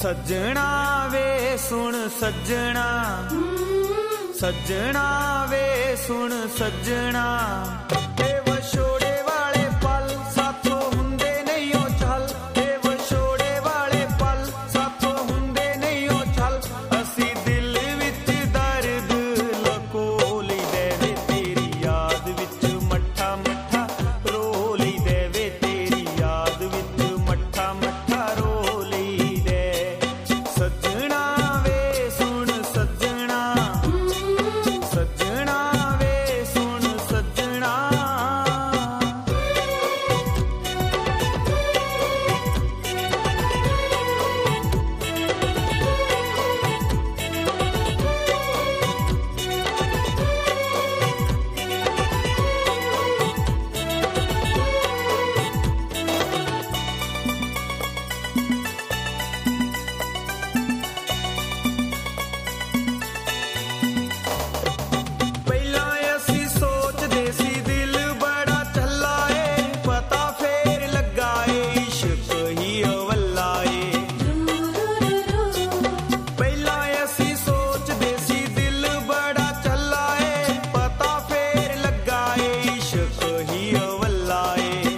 सज्जणा वे सुन सज्जणा, सज्जणा वे सुन सज्जणा, ए विछोड़े वाले पल साथों हुंदे नहीं ओ चल, ए विछोड़े वाले पल साथों हुंदे नहीं ओ चल, असी दिल विच दर्द लको लई देवे तेरी याद विच मट्ठा मट्ठा रो लई देवे तेरी याद विच मट्ठा मट्ठा रो लई दे। सज्जणा वे सुन सज्जणा, सज्जणा वे सुन सज्जणा। ਪਹਿਲਾਂ ਅਸੀਂ ਸੋਚਦੇ ਸੀ ਦਿਲ ਬੜਾ ਚੱਲਾ ਏ, ਪਤਾ ਫੇਰ ਲੱਗਾ ਏ ਇਸ਼ਕ ਹੀ ਅਵੱਲਾ ਏ। ਪਹਿਲਾਂ ਅਸੀਂ ਸੋਚਦੇ ਸੀ ਦਿਲ ਬੜਾ ਚੱਲਾ ਏ, ਪਤਾ ਫੇਰ ਲੱਗਾ ਏ ਇਸ਼ਕ ਹੀ ਅਵੱਲਾ ਏ।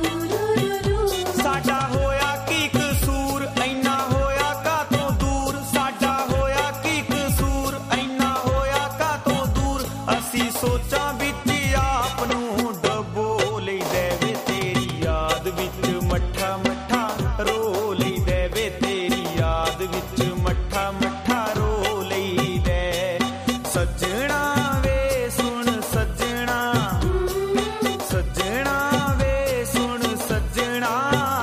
ਸਾਡਾ ਹੋਇਆ ਕੀ ਕਸੂਰ ਇੰਨਾ ਹੋਇਆ ਕਾਤੋਂ ਦੂਰ, ਸਾਡਾ ਹੋਇਆ ਕੀ ਕਸੂਰ ਇੰਨਾ ਹੋਇਆ ਕਾਤੋਂ ਦੂਰ, ਅਸੀਂ ਸੋਚਾਂ ਵਿੱਚ ਆਪ ਨੂੰ ਡਬੋ ਲਈ ਦੇਵੇ ਤੇਰੀ ਯਾਦ ਵਿੱਚ ਮੱਠਾ ਮੱਠਾ ਰੋ ਲਈ ਦੇਵੇ ਤੇਰੀ ਯਾਦ ਵਿੱਚ ਮੱਠਾ ਮੱਠਾ ਰੋ ਲਈ ਦੇ। ਸੱਜਣਾ ਵੇ ਸੁਣ ਸੱਜਣਾ, ਸੱਜਣਾ ਵੇ ਸੁਣ ਸੱਜਣਾ।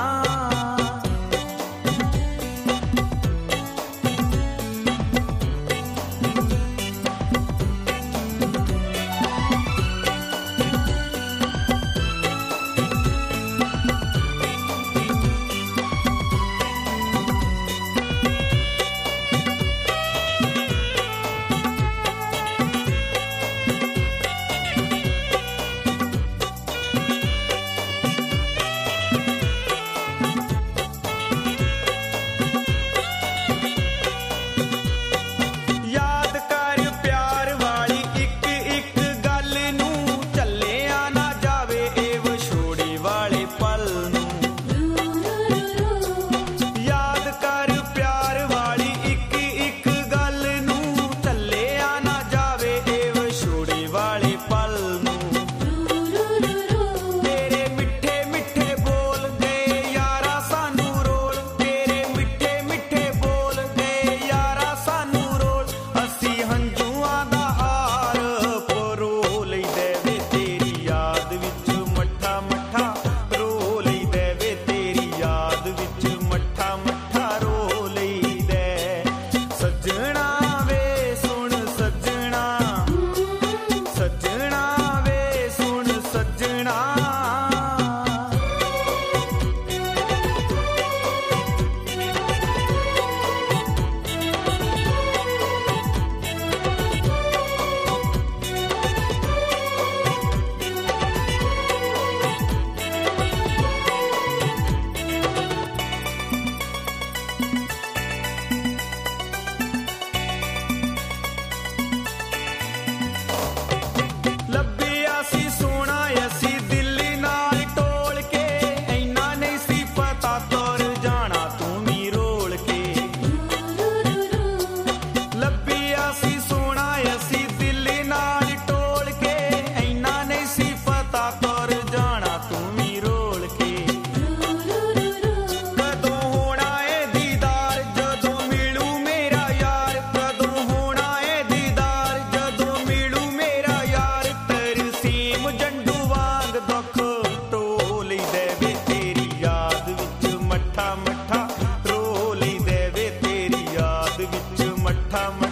ਯਾਦ ਕਰ ਪਿਆਰ ਵਾਲੀ ਇੱਕ ਇੱਕ ਗੱਲ ਨੂੰ, ਚੱਲਿਆ ਨਾ ਜਾਵੇ ਇਹ ਵਿਛੋੜੇ ਵਾਲੇ ਪਲ ਨੂੰ। ਯਾਦ ਕਰ ਪਿਆਰ ਵਾਲੀ ਇੱਕ ਇੱਕ ਗੱਲ ਨੂੰ, ਚੱਲਿਆ ਨਾ ਜਾਵੇ ਇਹ ਵਿਛੋੜੇ ਵਾਲੇ ਪਲ ਨੂੰ। ਤੇਰੇ ਮਿੱਠੇ ਮਿੱਠੇ ਬੋਲ ਦੇ ਯਾਰਾ ਸਾਨੂੰ ਰੋਲ, ਤੇਰੇ ਮਿੱਠੇ ਮਿੱਠੇ ਬੋਲ ਦੇ ਯਾਰਾ ਸਾਨੂੰ ਰੋਲ, ਅਸੀਂ ਹੰਝੂਆਂ ਦਾ ਹਾਰ ਪਰੋ ਲਈ ਦੇਵੇ ਤੇਰੀ ਯਾਦ ਵਿੱਚ ਮੱਠਾ ਮੱਠਾ ਰੋ ਲਈ ਦੇਵੇ ਤੇਰੀ ਯਾਦ ਵਿੱਚ ਮੱਠਾ ਮੱਠਾ ਰੋ ਲਈ ਦੇ। ਸੱਜਣਾ ਵੇ ਸੁਣ ਸੱਜਣਾ, ਸੱਜਣਾ ਵੇ ਸੁਣ ਸੱਜਣਾ। ਲੱਭਿਆ ਸੀ ਸੋਹਣਾ ਅਸੀਂ ਦਿਲ ਨਾਲ ਟੋਲ ਕੇ, ਇੰਨਾ ਨਹੀਂ ਸੀ ਪਤਾ ਤੁਰ ਜਾਣਾ ਤੂੰ ਵੀ ਰੋਲ ਕੇ। ਲੱਭਿਆ ਸੀ ਸੋਹਣਾ ਅਸੀਂ ਦਿਲ ਨਾਲ ਟੋਲ ਕੇ, ਇੰਨਾ ਨਹੀਂ ਸੀ ਪਤਾ ਤੁਰ ਜਾਣਾ ਤੂੰ ਵੀ ਰੋਲ ਕੇ। ਕਦੋਂ ਹੋਣਾ ਏ ਦੀਦਾਰ ਜਦੋਂ ਮਿਲੂ ਮੇਰਾ ਯਾਰ, ਕਦੋਂ ਹੋਣਾ ਏ ਦੀਦਾਰ ਜਦੋਂ ਮਿਲੂ ਮੇਰਾ ਯਾਰ, ਤਰਸੀਮ ਜੰਡੂ ਵਾਂਗ ਦੁੱਖ ਢੋ ਲਈ ਦੇਵੇ ਤੇਰੀ ਯਾਦ ਵਿੱਚ ਮੱਠਾ ਮੱਠਾ ਰੋ ਲਈ ਦੇਵੇ ਤੇਰੀ ਯਾਦ ਵਿੱਚ ਮੱਠਾ ਮੱਠਾ